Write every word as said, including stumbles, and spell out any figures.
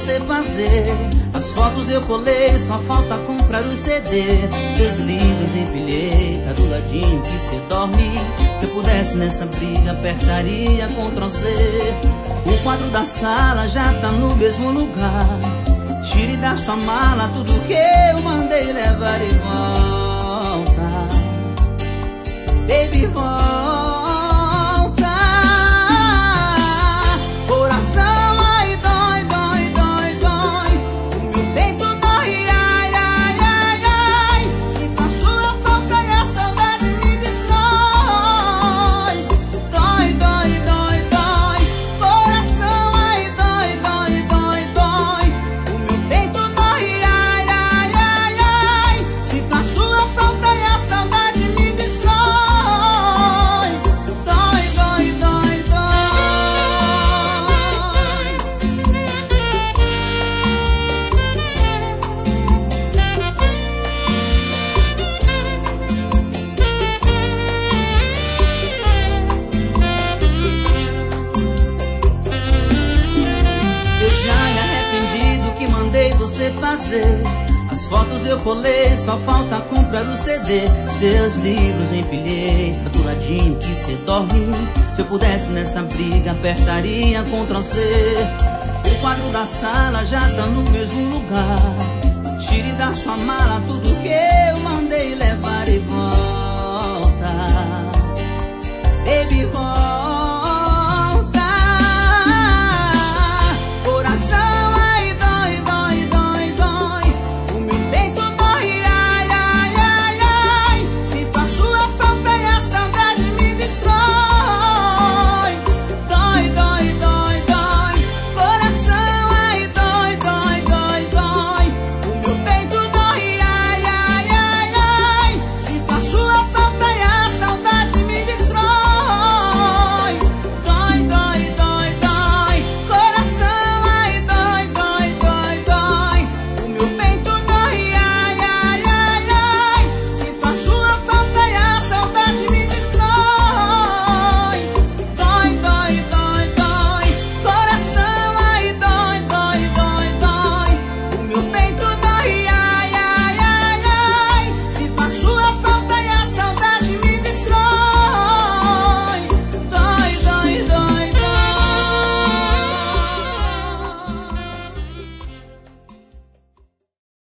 você fazer. As fotos eu colei, só falta comprar o C D. Seus livros empilhei, tá do ladinho que cê dorme. Se eu pudesse nessa briga, apertaria Ctrl C. O quadro da sala já tá no mesmo lugar. Tire da sua mala tudo que eu mandei levar e volta. Baby, volta. Coração, ai, dói, dói, dói, dói. O meu peito dói, ai, ai, ai, ai. Sinto a sua falta e a saudade me destrói. Dói, dói, dói, dói. Coração, ai, dói, dói, dói, dói. O meu peito dói, ai, ai, ai, ai. Sinto a sua falta e a saudade me destrói. Dói, dói, dói, dói. Eu já me arrependi do que mandei você fazer. As fotos eu colei, só falta comprar o C D. Seus livros empilhei, tá do ladinho que cê dorme. Se eu pudesse nessa briga, apertaria Ctrl C. O quadro da sala já tá no mesmo lugar. Tire da sua mala tudo que eu mandei levar e volta. Baby, volta.